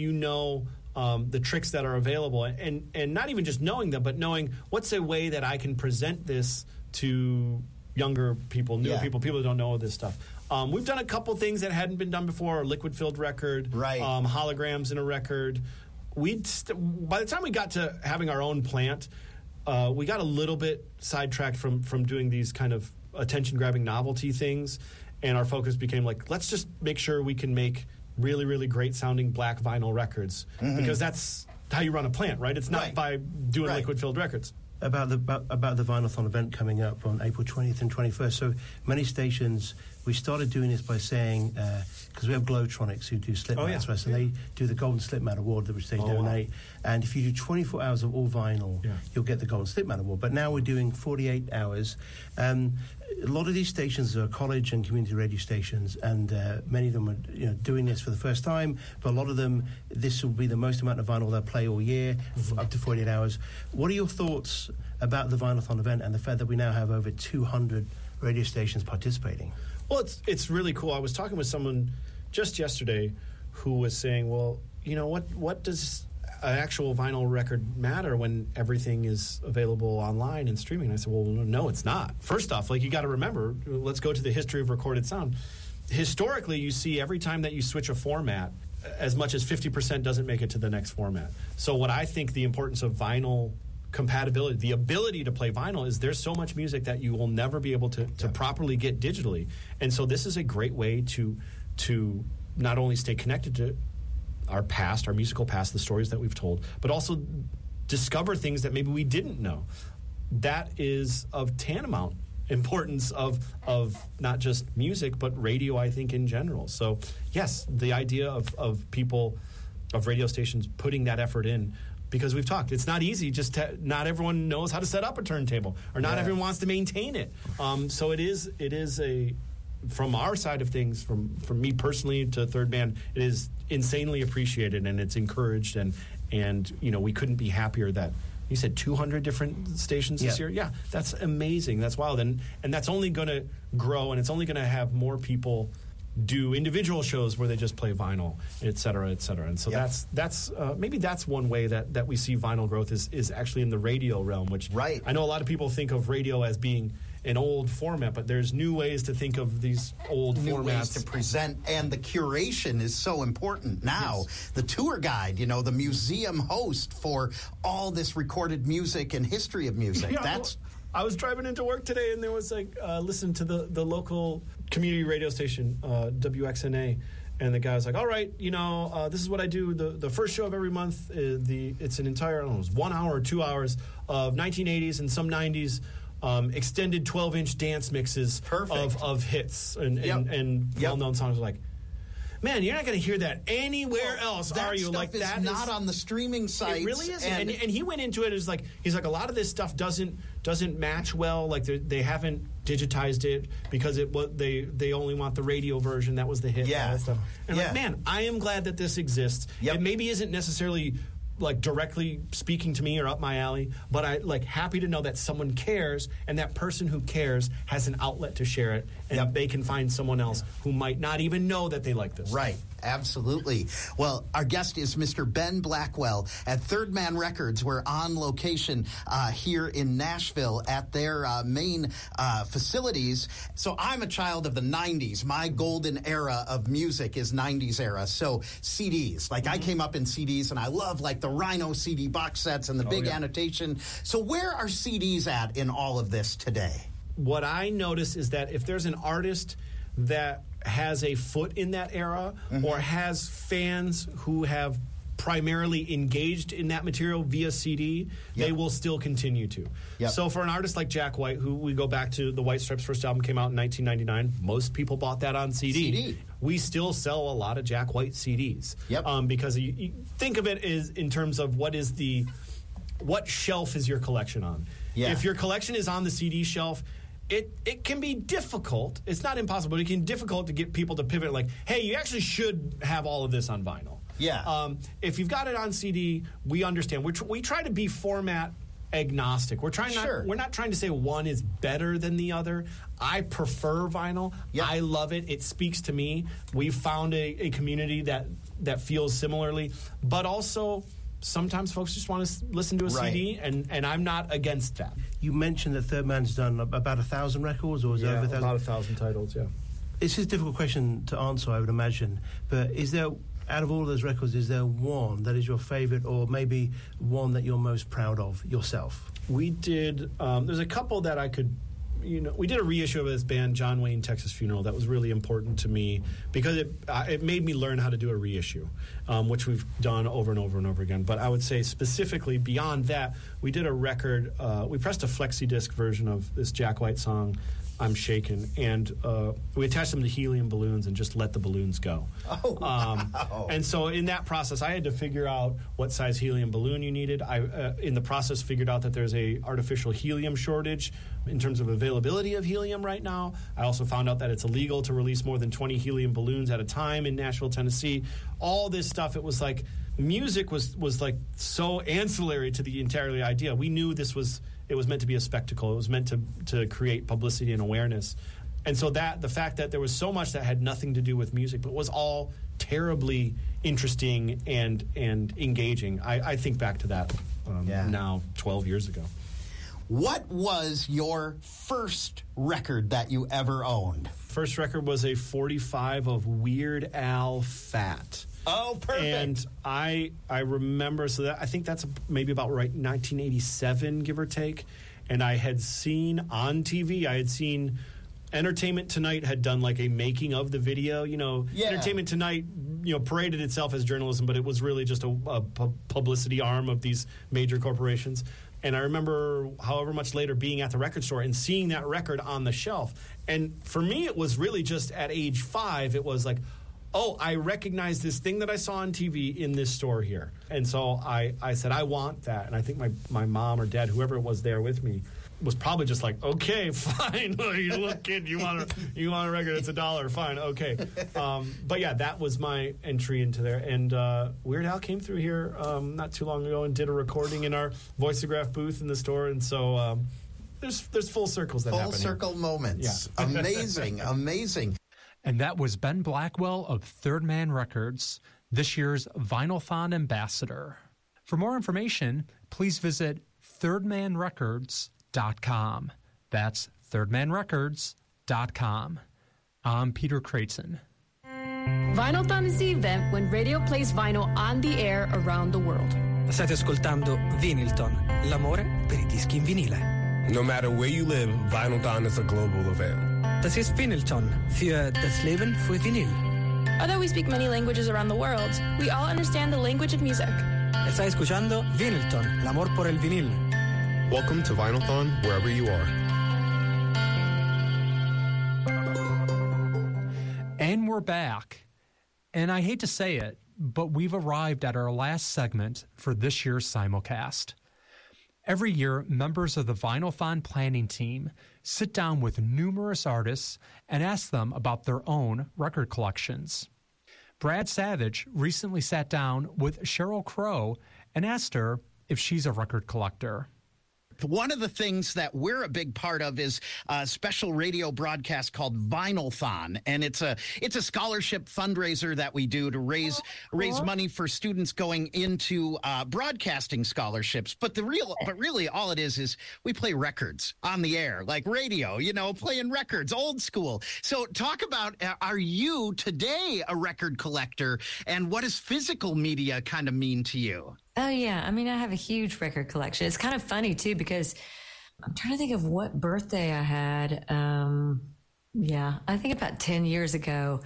the tricks that are available and not even just knowing them, but knowing what's a way that I can present this to younger people, newer people that don't know this stuff. We've done a couple things that hadn't been done before. A liquid-filled record, holograms in a record. By the time we got to having our own plant, we got a little bit sidetracked from doing these kind of attention-grabbing novelty things, and our focus became like, let's just make sure we can make really, really great-sounding black vinyl records, because that's how you run a plant, right? It's not by doing liquid-filled records. About the Vinyl-thon event coming up on April 20th and 21st. So many stations, we started doing this by saying, because we have Glowtronics who do slip mats for us, and they do the Golden Slip Mat Award, which they donate. Wow. And if you do 24 hours of all vinyl, you'll get the Golden Slip Mat Award. But now we're doing 48 hours. A lot of these stations are college and community radio stations, and many of them are doing this for the first time. But a lot of them, this will be the most amount of vinyl they'll play all year, up to 48 hours. What are your thoughts about the Vinyl-thon event and the fact that we now have over 200 radio stations participating? Well, it's really cool. I was talking with someone just yesterday who was saying, well, what does an actual vinyl record matter when everything is available online and streaming? And I said, well, no, it's not. First off, you got to remember, let's go to the history of recorded sound. Historically, you see every time that you switch a format, as much as 50% doesn't make it to the next format. So what I think the importance of vinyl compatibility, the ability to play vinyl is there's so much music that you will never be able to properly get digitally. And so this is a great way to not only stay connected to our past, our musical past, the stories that we've told, but also discover things that maybe we didn't know. That is of tantamount importance of not just music, but radio, I think, in general. So, yes, the idea of people, of radio stations putting that effort in, because we've talked, it's not easy. Not everyone knows how to set up a turntable, or not everyone wants to maintain it. So it is a, from our side of things, from me personally to Third Man, it is insanely appreciated, and it's encouraged, and we couldn't be happier that you said 200 different stations this year. Yeah, that's amazing. That's wild, and that's only going to grow, and it's only going to have more people do individual shows where they just play vinyl, et cetera, et cetera. And so that's maybe that's one way that we see vinyl growth is actually in the radio realm, which I know a lot of people think of radio as being an old format, but there's new ways to think of these old formats. Ways to present, and the curation is so important now. Yes. The tour guide, the museum host for all this recorded music and history of music. I was driving into work today, and there was listen to the local community radio station, WXNA, and the guy was like, all right, this is what I do. The first show of every month, it's an entire, I don't know, it was 1 hour or 2 hours of 1980s and some 90s extended 12-inch dance mixes of hits and well-known songs. Like, man, you're not going to hear that anywhere else, are you? Like that is not on the streaming sites. It really isn't. And he went into it as he's like, a lot of this stuff doesn't match well. Like they haven't digitized it because they only want the radio version. That was the hit. Yeah. Stuff. And like, man, I am glad that this exists. Yep. It maybe isn't necessarily directly speaking to me or up my alley, but I happy to know that someone cares, and that person who cares has an outlet to share it, and they can find someone else who might not even know that they like this. Right. Absolutely. Well, our guest is Mr. Ben Blackwell at Third Man Records. We're on location here in Nashville at their main facilities. So I'm a child of the 90s. My golden era of music is 90s era. So CDs. I came up in CDs, and I love the Rhino CD box sets and the big annotation. So where are CDs at in all of this today? What I notice is that if there's an artist that has a foot in that era, or has fans who have primarily engaged in that material via CD, they will still continue to. So for an artist like Jack White, who we go back to, the White Stripes' first album came out in 1999. Most people bought that on CD. We still sell a lot of Jack White CDs. Because you think of it as in terms of what shelf is your collection on. If your collection is on the CD shelf, it can be difficult. It's not impossible, but it can be difficult to get people to pivot hey, you actually should have all of this on vinyl. If you've got it on CD, we understand. We try to be format agnostic. We're not trying to say one is better than the other. I prefer vinyl. I love it. It speaks to me. We've found a community that feels similarly, but also sometimes folks just want to listen to a CD, and I'm not against that. You mentioned that Third Man's done about 1,000 records, or is it over 1,000? About 1,000 titles, It's a difficult question to answer, I would imagine. But is there, out of all of those records, is there one that is your favorite, or maybe one that you're most proud of yourself? We did, there's a couple that I could, we did a reissue of this band, John Wayne, Texas Funeral. That was really important to me because it made me learn how to do a reissue, which we've done over and over and over again. But I would say specifically beyond that, we did a record, we pressed a flexi disc version of this Jack White song, I'm Shaken, and we attached them to helium balloons and just let the balloons go. And so in that process, I had to figure out what size helium balloon you needed. I, in the process, figured out that there's a artificial helium shortage in terms of availability of helium right now. I also found out that it's illegal to release more than 20 helium balloons at a time in Nashville, Tennessee. All this stuff, it was music was so ancillary to the entire idea. We knew it was meant to be a spectacle. It was meant to create publicity and awareness. And so the fact that there was so much that had nothing to do with music, but was all terribly interesting and engaging. I think back to that now 12 years ago. What was your first record that you ever owned? First record was a 45 of Weird Al Fat. Oh, perfect. And I remember, so that I think that's maybe about right 1987, give or take. And I had seen on TV, Entertainment Tonight had done like a making of the video. Entertainment Tonight, paraded itself as journalism, but it was really just a publicity arm of these major corporations. And I remember, however much later, being at the record store and seeing that record on the shelf. And for me, it was really just at age 5, it was like, oh, I recognize this thing that I saw on TV in this store here. And so I said, I want that. And I think my mom or dad, whoever it was there with me, was probably just like, okay, fine. You little kid, you want a record, it's $1, fine, okay. But yeah, that was my entry into there. And Weird Al came through here not too long ago and did a recording in our Voiceograph booth in the store. And so there's full circles that happen. Full circle moments. Yeah. Amazing, amazing. And that was Ben Blackwell of Third Man Records, this year's Vinylthon ambassador. For more information, please visit thirdmanrecords.com. That's thirdmanrecords.com. I'm Peter Creighton. Vinylthon is the event when radio plays vinyl on the air around the world. State ascoltando Vinylton, l'amore per I dischi in vinile. No matter where you live, Vinylthon is a global event. Das ist Vinylton für das Leben für Vinyl. Although we speak many languages around the world, we all understand the language of music. Está escuchando Vinylton, l'amor por el vinil. Welcome to Vinylthon, wherever you are. And we're back. And I hate to say it, but we've arrived at our last segment for this year's simulcast. Every year, members of the Vinylthon planning team sit down with numerous artists and ask them about their own record collections. Brad Savage recently sat down with Sheryl Crow and asked her if she's a record collector. One of the things that we're a big part of is a special radio broadcast called Vinylthon, and it's a scholarship fundraiser that we do to raise money for students going into broadcasting scholarships. But really all it is we play records on the air, like radio, playing records, old school. So talk about, are you today a record collector, and what does physical media kind of mean to you? Oh, yeah. I mean, I have a huge record collection. It's kind of funny, too, because I'm trying to think of what birthday I had. I think about 10 years ago.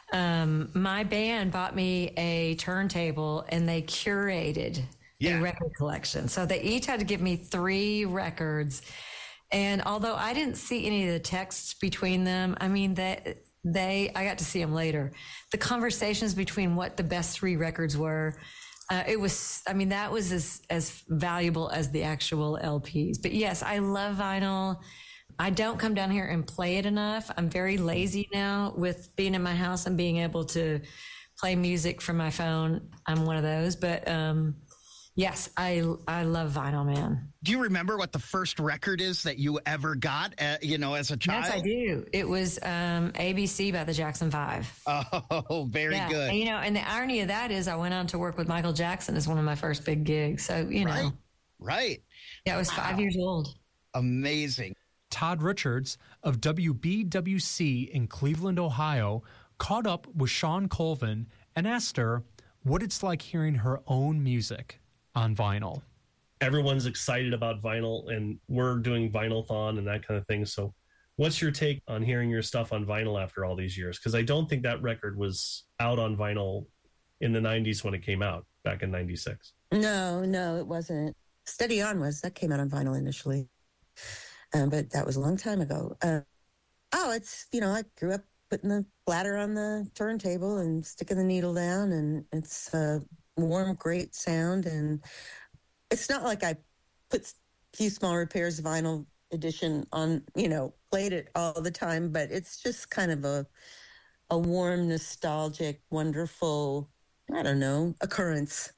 My band bought me a turntable, and they curated a record collection. So they each had to give me 3 records. And although I didn't see any of the texts between them, I mean, I got to see them later. The conversations between what the best 3 records were, that was as valuable as the actual LPs. But yes, I love vinyl. I don't come down here and play it enough. I'm very lazy now with being in my house and being able to play music from my phone. I'm one of those. But yes, I love vinyl, man. Do you remember what the first record is that you ever got, as a child? Yes, I do. It was ABC by the Jackson 5. Oh, very good. And, and the irony of that is I went on to work with Michael Jackson as one of my first big gigs. So, know. Right. Yeah, I was 5 years old. Amazing. Todd Richards of WBWC in Cleveland, Ohio, caught up with Sean Colvin and asked her what it's like hearing her own music on vinyl. Everyone's excited about vinyl, and we're doing Vinylthon and that kind of thing. So what's your take on hearing your stuff on vinyl after all these years? Because I don't think that record was out on vinyl in the 90s when it came out, back in 96. No, it wasn't. Steady On that came out on vinyl initially. But that was a long time ago. It's, I grew up putting the bladder on the turntable and sticking the needle down, and it's a warm, great sound. And it's not like I put a few small repairs vinyl edition on, played it all the time, but it's just kind of a warm, nostalgic, wonderful, occurrence,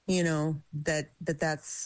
that's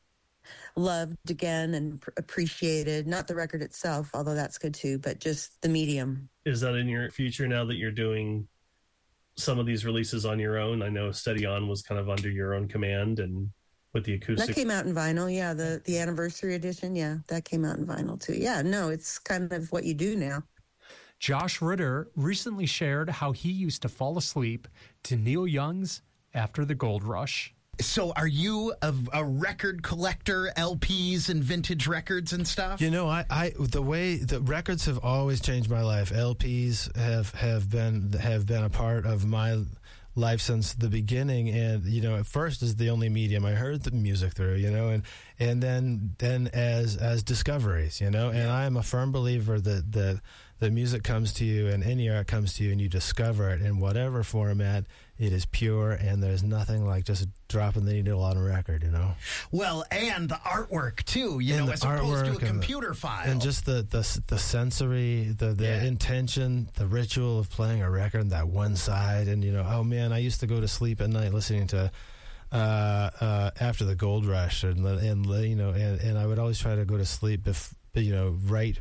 loved again and appreciated. Not the record itself, although that's good too, but just the medium. Is that in your future now that you're doing some of these releases on your own? I know Steady On was kind of under your own command, and with the acoustic. That came out in vinyl, yeah. The anniversary edition, yeah, that came out in vinyl too. Yeah, no, it's kind of what you do now. Josh Ritter recently shared how he used to fall asleep to Neil Young's After the Gold Rush. So are you a record collector, LPs and vintage records and stuff? You know, I the way the records have always changed my life. LPs have been a part of my life since the beginning, and you know, at first as the only medium I heard the music through, you know, and then as discoveries, you know, and I am a firm believer that the music comes to you and any art comes to you and you discover it in whatever format. It is pure, and there's nothing like just dropping the needle on a record, you know. Well, and the artwork too, you know, as opposed to a computer file, and just the sensory, the intention, the ritual of playing a record on that one side, and you know, oh man, I used to go to sleep at night listening to After the Gold Rush, and you know, and I would always try to go to sleep, you know,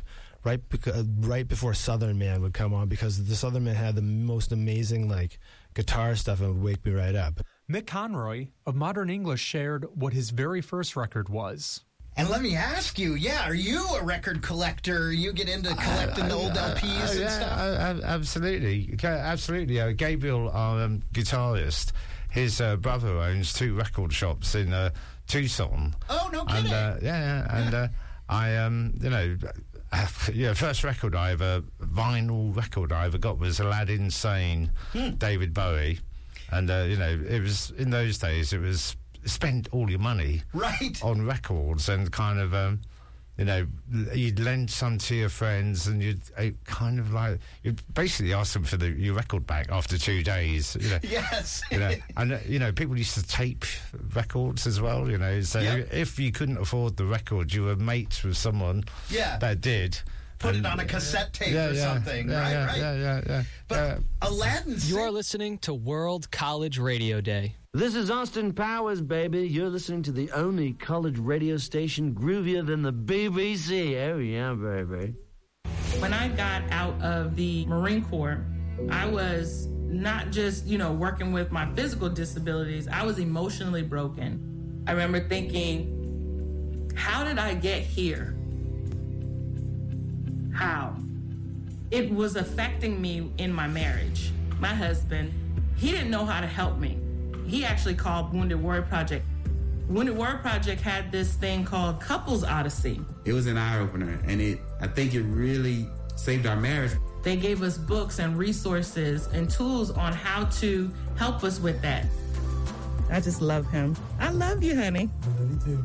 right before Southern Man would come on, because the Southern Man had the most amazing like guitar stuff and would wake me right up. Mick Conroy of Modern English shared what his very first record was. And let me ask you, are you a record collector? You get into collecting the old LPs and stuff? Absolutely. Gabriel, our guitarist, his brother owns 2 record shops in Tucson. Oh, no kidding. And I, you know... first record vinyl record I ever got was Aladdin Sane, David Bowie. And, you know, it was, in those days, it was spend all your money on records and kind of, you know, you'd lend some to your friends and you'd kind of like, you'd basically ask them for your record back after 2 days. You know. Yes. You know, and, you know, people used to tape records as well, you know. So if you couldn't afford the record, you were mates with someone that did. Put it on a cassette tape or something, right? Yeah. But Aladdin... You are listening to World College Radio Day. This is Austin Powers, baby. You're listening to the only college radio station groovier than the BBC. Oh, yeah, baby. When I got out of the Marine Corps, I was not just, you know, working with my physical disabilities. I was emotionally broken. I remember thinking, how did I get here? How? It was affecting me in my marriage. My husband, he didn't know how to help me. He actually called Wounded Warrior Project. Wounded Warrior Project had this thing called Couples Odyssey. It was an eye-opener, and I think it really saved our marriage. They gave us books and resources and tools on how to help us with that. I just love him. I love you, honey. I love you too.